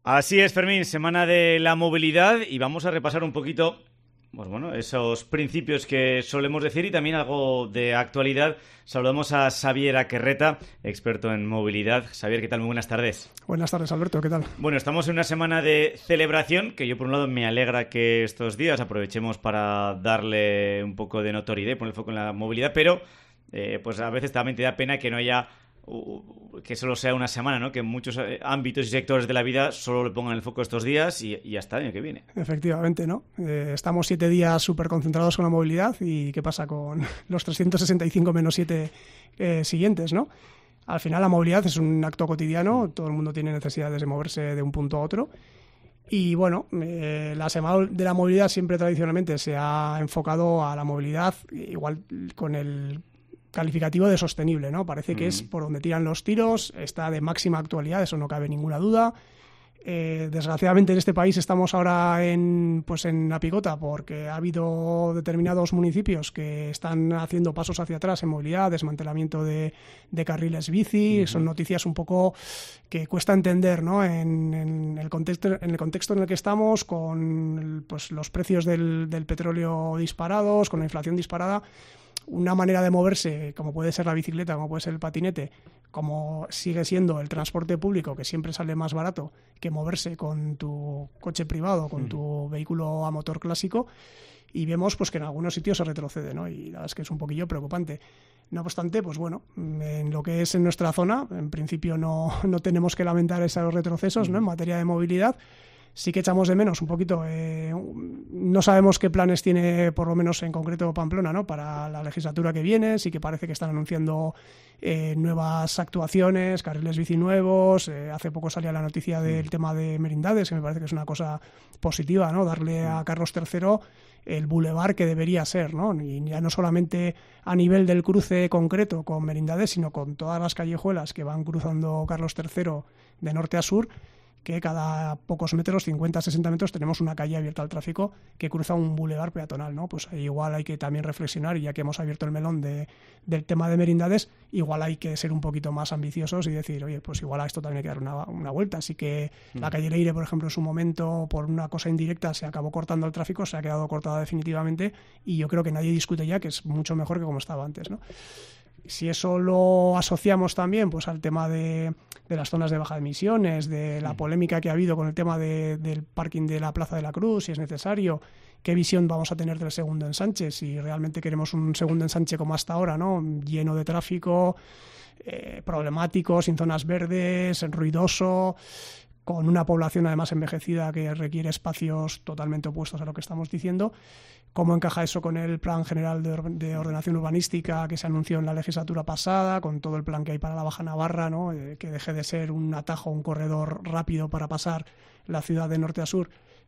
Así es, Fermín, semana de la movilidad y vamos a repasar un poquito, pues bueno, esos principios que solemos decir y también algo de actualidad. Saludamos a Xavier Akerreta, experto en movilidad. Xavier, ¿qué tal? Muy buenas tardes. Buenas tardes, Alberto, ¿qué tal? Bueno, estamos en una semana de celebración que yo por un lado me alegra que estos días aprovechemos para darle un poco de notoriedad y poner el foco en la movilidad, pero pues a veces también te da pena que no haya que solo sea una semana, ¿no? Que en muchos ámbitos y sectores de la vida solo le pongan el foco estos días y hasta el año que viene. Efectivamente, ¿no? Estamos 7 días súper concentrados con la movilidad y ¿qué pasa con los 365 menos 7 siguientes, ¿no? Al final la movilidad es un acto cotidiano, todo el mundo tiene necesidades de moverse de un punto a otro. Y bueno, la semana de la movilidad siempre tradicionalmente se ha enfocado a la movilidad, igual con el calificativo de sostenible, ¿no? Parece que es por donde tiran los tiros, está de máxima actualidad, eso no cabe ninguna duda. Desgraciadamente en este país estamos ahora en la picota porque ha habido determinados municipios que están haciendo pasos hacia atrás en movilidad, desmantelamiento de carriles bici. Son noticias un poco que cuesta entender, ¿no? En el contexto en el que estamos, con pues los precios del petróleo disparados, con la inflación disparada. Una manera de moverse, como puede ser la bicicleta, como puede ser el patinete, como sigue siendo el transporte público, que siempre sale más barato que moverse con tu coche privado, con tu vehículo a motor clásico, y vemos pues que en algunos sitios se retrocede, ¿no? Y la verdad es que es un poquillo preocupante. No obstante, pues bueno, en lo que es en nuestra zona, en principio no tenemos que lamentar esos retrocesos, ¿no? En materia de movilidad. Sí que echamos de menos un poquito, no sabemos qué planes tiene, por lo menos en concreto Pamplona, ¿no? Para la legislatura que viene. Sí que parece que están anunciando nuevas actuaciones, carriles bici nuevos. Hace poco salía la noticia del tema de merindades, que me parece que es una cosa positiva, ¿no? Darle a Carlos III el bulevar que debería ser, ¿no? Y ya no solamente a nivel del cruce concreto con merindades, sino con todas las callejuelas que van cruzando Carlos III de norte a sur, que cada pocos metros, 50, 60 metros, tenemos una calle abierta al tráfico que cruza un bulevar peatonal, ¿no? Pues ahí igual hay que también reflexionar, y ya que hemos abierto el melón del tema de merindades, igual hay que ser un poquito más ambiciosos y decir, oye, pues igual a esto también hay que dar una vuelta. Así que la calle Leire, por ejemplo, en su momento, por una cosa indirecta, se acabó cortando el tráfico, se ha quedado cortada definitivamente, y yo creo que nadie discute ya que es mucho mejor que como estaba antes, ¿no? Si eso lo asociamos también pues al tema de las zonas de baja emisiones, de la polémica que ha habido con el tema del parking de la Plaza de la Cruz, si es necesario, qué visión vamos a tener del segundo ensanche, si realmente queremos un segundo ensanche como hasta ahora, ¿no? Lleno de tráfico, problemático, sin zonas verdes, ruidoso, con una población además envejecida que requiere espacios totalmente opuestos a lo que estamos diciendo. ¿Cómo encaja eso con el Plan General de Ordenación Urbanística que se anunció en la legislatura pasada, con todo el plan que hay para la Baja Navarra, ¿no? Que deje de ser un atajo, un corredor rápido para pasar la ciudad de norte a sur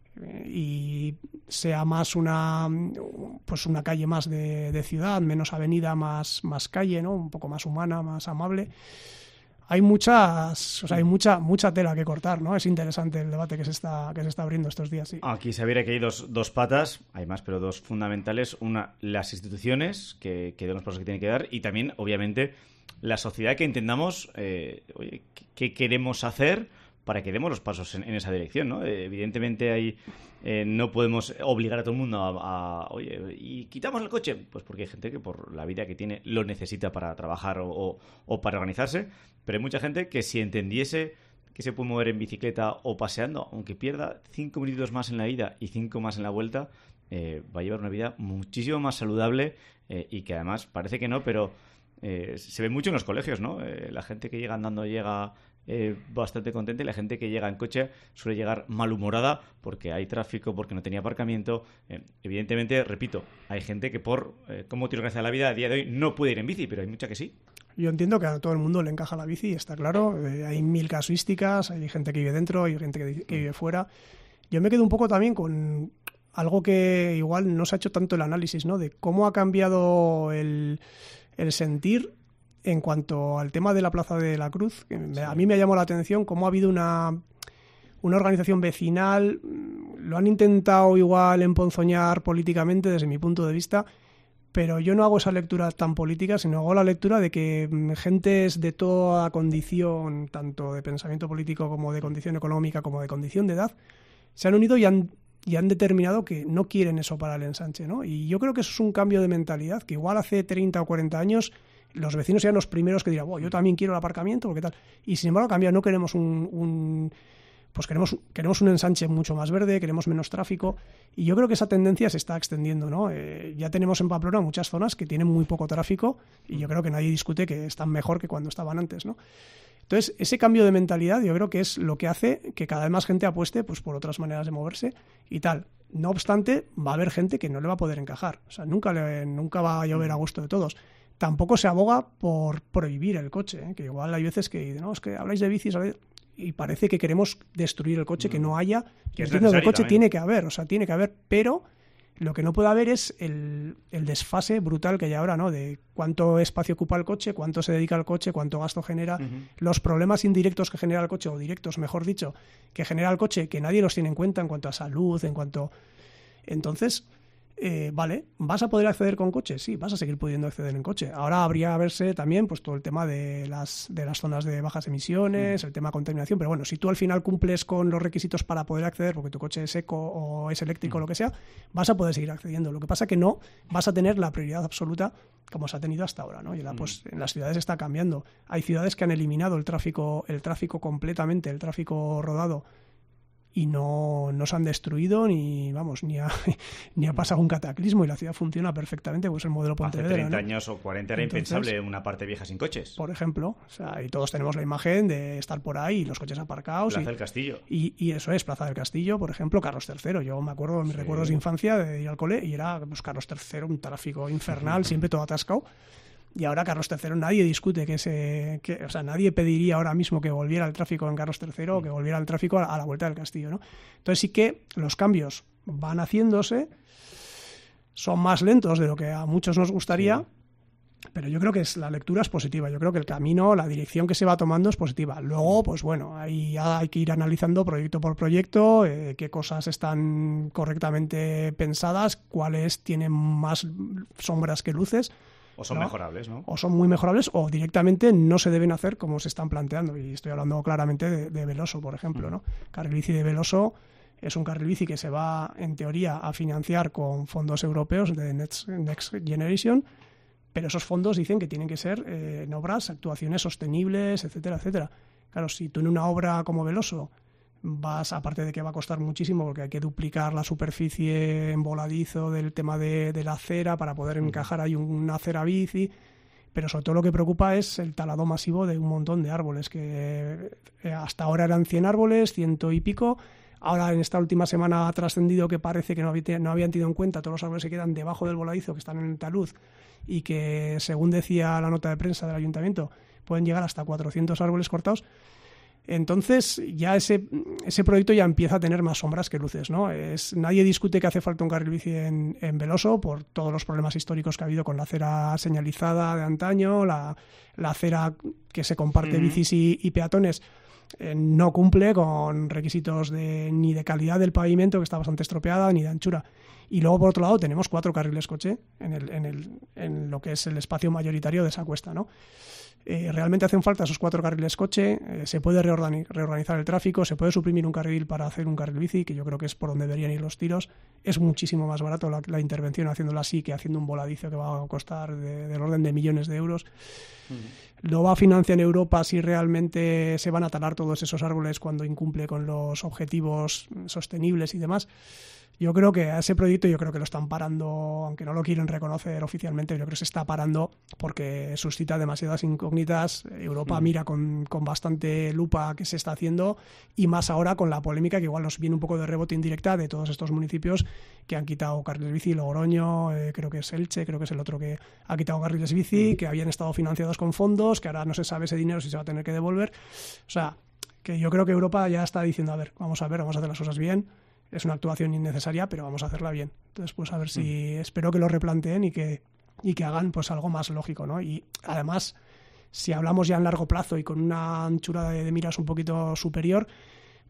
y sea más una calle más de ciudad, menos avenida, más calle, ¿no? Un poco más humana, más amable. Hay mucha tela que cortar, ¿no? Es interesante el debate que se está abriendo estos días, sí. Aquí se viera que hay dos patas, hay más, pero dos fundamentales. Una, las instituciones que den los pasos que tienen que dar, y también, obviamente, la sociedad, que entendamos qué queremos hacer para que demos los pasos en esa dirección, ¿no? Evidentemente no podemos obligar a todo el mundo oye, ¿y quitamos el coche? Pues porque hay gente que por la vida que tiene lo necesita para trabajar o para organizarse, pero hay mucha gente que si entendiese que se puede mover en bicicleta o paseando, aunque pierda 5 minutos más en la ida y 5 más en la vuelta, va a llevar una vida muchísimo más saludable y que además parece que no, pero se ve mucho en los colegios, ¿no? La gente que llega andando llega bastante contenta, y la gente que llega en coche suele llegar malhumorada porque hay tráfico, porque no tenía aparcamiento. Evidentemente, repito, hay gente que por cómo tiene organizada la vida a día de hoy no puede ir en bici, pero hay mucha que sí. Yo entiendo que a todo el mundo le encaja la bici, está claro. Hay 1000 casuísticas, hay gente que vive dentro, hay gente que vive fuera. Yo me quedo un poco también con algo que igual no se ha hecho tanto el análisis, ¿no? De cómo ha cambiado el sentir en cuanto al tema de la Plaza de la Cruz. A mí me llamó la atención cómo ha habido una organización vecinal. Lo han intentado igual emponzoñar políticamente desde mi punto de vista, pero yo no hago esa lectura tan política, sino hago la lectura de que gentes de toda condición, tanto de pensamiento político como de condición económica, como de condición de edad, se han unido y han determinado que no quieren eso para el ensanche, ¿no? Y yo creo que eso es un cambio de mentalidad, que igual hace 30 o 40 años los vecinos eran los primeros que dirían, yo también quiero el aparcamiento, porque tal. Y sin embargo ha cambiado, no queremos pues queremos un ensanche mucho más verde, queremos menos tráfico, y yo creo que esa tendencia se está extendiendo, ¿no? Ya tenemos en Pamplona muchas zonas que tienen muy poco tráfico, y yo creo que nadie discute que están mejor que cuando estaban antes, ¿no? Entonces, ese cambio de mentalidad yo creo que es lo que hace que cada vez más gente apueste pues, por otras maneras de moverse y tal. No obstante, va a haber gente que no le va a poder encajar. O sea, nunca va a llover a gusto de todos. Tampoco se aboga por prohibir el coche, ¿eh? Que igual hay veces que no, es que habláis de bicis y parece que queremos destruir el coche, que no haya. Yo entiendo que el coche tiene que haber, pero lo que no puede haber es el desfase brutal que hay ahora, ¿no? De cuánto espacio ocupa el coche, cuánto se dedica al coche, cuánto gasto genera, los problemas indirectos que genera el coche, o directos, mejor dicho, que genera el coche, que nadie los tiene en cuenta en cuanto a salud, en cuanto... Entonces, vale, ¿vas a poder acceder con coche? Sí, vas a seguir pudiendo acceder en coche. Ahora habría que verse también pues todo el tema de las zonas de bajas emisiones, el tema de contaminación, pero bueno, si tú al final cumples con los requisitos para poder acceder, porque tu coche es eco o es eléctrico o lo que sea, vas a poder seguir accediendo. Lo que pasa que no vas a tener la prioridad absoluta como se ha tenido hasta ahora, ¿no? Y pues en las ciudades está cambiando. Hay ciudades que han eliminado el tráfico completamente, el tráfico rodado, y no se han destruido ni ha pasado un cataclismo, y la ciudad funciona perfectamente, pues el modelo Pontevedra. Hace 30 años o 40 era impensable una parte vieja sin coches. Por ejemplo, o sea, y todos tenemos la imagen de estar por ahí y los coches aparcados. Plaza del Castillo. Y eso es, Plaza del Castillo, por ejemplo, Carlos III. Yo me acuerdo de mis recuerdos de infancia de ir al cole y era pues, Carlos III, un tráfico infernal, siempre todo atascado. Y ahora Carlos III nadie discute o sea, nadie pediría ahora mismo que volviera el tráfico en Carlos III o que volviera el tráfico a la vuelta del castillo, ¿no? Entonces sí que los cambios van haciéndose, son más lentos de lo que a muchos nos gustaría, pero yo creo que la lectura es positiva. Yo creo que el camino, la dirección que se va tomando es positiva. Luego, pues bueno, ahí ya hay que ir analizando proyecto por proyecto, qué cosas están correctamente pensadas, cuáles tienen más sombras que luces. O son mejorables, ¿no? O son muy mejorables, o directamente no se deben hacer como se están planteando. Y estoy hablando claramente de Veloso, por ejemplo, ¿no? Carril bici de Veloso es un carril bici que se va, en teoría, a financiar con fondos europeos de Next Generation, pero esos fondos dicen que tienen que ser en obras, actuaciones sostenibles, etcétera, etcétera. Claro, si tú en una obra como Veloso aparte de que va a costar muchísimo porque hay que duplicar la superficie en voladizo del tema de la acera para poder encajar ahí una acera bici, pero sobre todo lo que preocupa es el talado masivo de un montón de árboles, que hasta ahora eran 100 árboles, 100 y pico. Ahora en esta última semana ha trascendido que parece que no habían tenido en cuenta todos los árboles que quedan debajo del voladizo, que están en el talud, y que, según decía la nota de prensa del ayuntamiento, pueden llegar hasta 400 árboles cortados. Entonces ya ese proyecto ya empieza a tener más sombras que luces, ¿no? Nadie discute que hace falta un carril bici en Veloso por todos los problemas históricos que ha habido con la acera señalizada de antaño, la acera que se comparte bicis y peatones no cumple con requisitos ni de calidad del pavimento, que está bastante estropeada, ni de anchura. Y luego, por otro lado, tenemos 4 carriles coche en lo que es el espacio mayoritario de esa cuesta, ¿no? Realmente hacen falta esos 4 carriles coche, se puede reorganizar el tráfico, se puede suprimir un carril para hacer un carril bici, que yo creo que es por donde deberían ir los tiros. Es muchísimo más barato la intervención haciéndolo así que haciendo un voladizo que va a costar del orden de millones de euros. Lo va a financiar en Europa si realmente se van a talar todos esos árboles cuando incumple con los objetivos sostenibles y demás. Yo creo que a ese proyecto lo están parando, aunque no lo quieren reconocer oficialmente. Yo creo que se está parando porque suscita demasiadas incógnitas. Europa mira con bastante lupa qué se está haciendo, y más ahora con la polémica que igual nos viene un poco de rebote indirecta de todos estos municipios que han quitado carriles bici, Logroño, creo que es Elche, creo que es el otro que ha quitado carriles bici, que habían estado financiados con fondos, que ahora no se sabe ese dinero si se va a tener que devolver. O sea, que yo creo que Europa ya está diciendo, vamos a hacer las cosas bien. Es una actuación innecesaria, pero vamos a hacerla bien. Entonces, pues a ver si espero que lo replanteen y que hagan pues algo más lógico, ¿no? Y además, si hablamos ya en largo plazo y con una anchura de miras un poquito superior,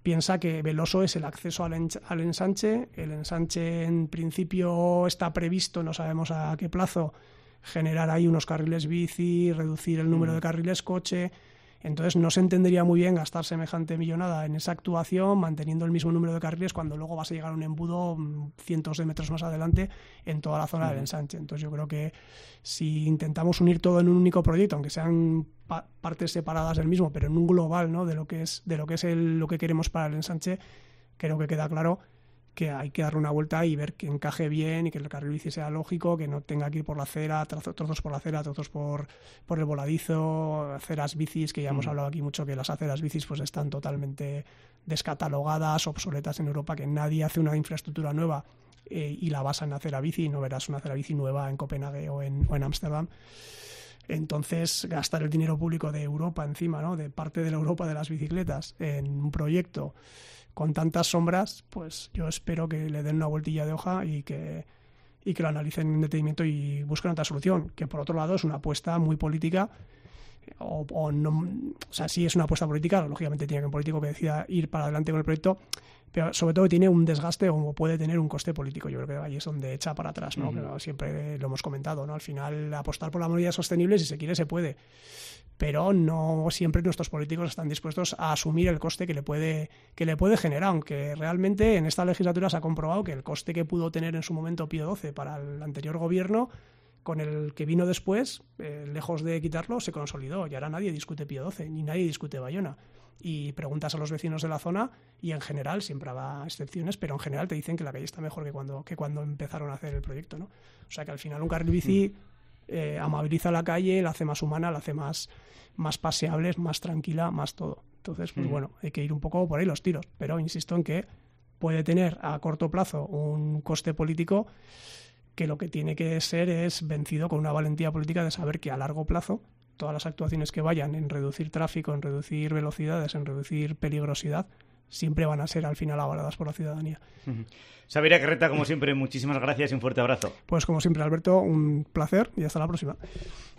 piensa que Veloso es el acceso al ensanche. El ensanche en principio está previsto, no sabemos a qué plazo, generar ahí unos carriles bici, reducir el número de carriles coche. Entonces no se entendería muy bien gastar semejante millonada en esa actuación manteniendo el mismo número de carriles cuando luego vas a llegar a un embudo cientos de metros más adelante en toda la zona del ensanche. Entonces yo creo que si intentamos unir todo en un único proyecto, aunque sean partes separadas del mismo, pero en un global, ¿no?, de lo que es lo que queremos para el ensanche, creo que queda claro que hay que darle una vuelta y ver que encaje bien y que el carril bici sea lógico, que no tenga que ir por la acera, trozos por la acera, trozos por el voladizo, aceras bicis, que ya hemos hablado aquí mucho que las aceras bicis pues están totalmente descatalogadas, obsoletas en Europa, que nadie hace una infraestructura nueva y la basa en acera bici, y no verás una acera bici nueva en Copenhague o en Ámsterdam. Entonces, gastar el dinero público de Europa encima, ¿no?, de parte de la Europa de las bicicletas, en un proyecto con tantas sombras, pues yo espero que le den una vueltilla de hoja y que lo analicen en detenimiento y busquen otra solución, que por otro lado es una apuesta muy política, o no, o sea, sí es una apuesta política, lógicamente tiene que un político que decida ir para adelante con el proyecto, pero sobre todo tiene un desgaste o puede tener un coste político. Yo creo que ahí es donde echa para atrás, ¿no? Pero siempre lo hemos comentado, ¿no? Al final, apostar por la movilidad sostenible, si se quiere, se puede, pero no siempre nuestros políticos están dispuestos a asumir el coste que le puede generar, aunque realmente en esta legislatura se ha comprobado que el coste que pudo tener en su momento Pío XII para el anterior gobierno, con el que vino después, lejos de quitarlo, se consolidó, y ahora nadie discute Pío XII, ni nadie discute Bayona. Y preguntas a los vecinos de la zona y en general, siempre habrá excepciones, pero en general te dicen que la calle está mejor que cuando empezaron a hacer el proyecto, ¿no? O sea que al final un carril bici amabiliza la calle, la hace más humana, la hace más paseable, más tranquila, más todo. Entonces, pues bueno, hay que ir un poco por ahí los tiros, pero insisto en que puede tener a corto plazo un coste político que lo que tiene que ser es vencido con una valentía política de saber que a largo plazo todas las actuaciones que vayan en reducir tráfico, en reducir velocidades, en reducir peligrosidad, siempre van a ser al final avaladas por la ciudadanía. Xavier Akerreta, como siempre, muchísimas gracias y un fuerte abrazo. Pues como siempre, Alberto, un placer y hasta la próxima.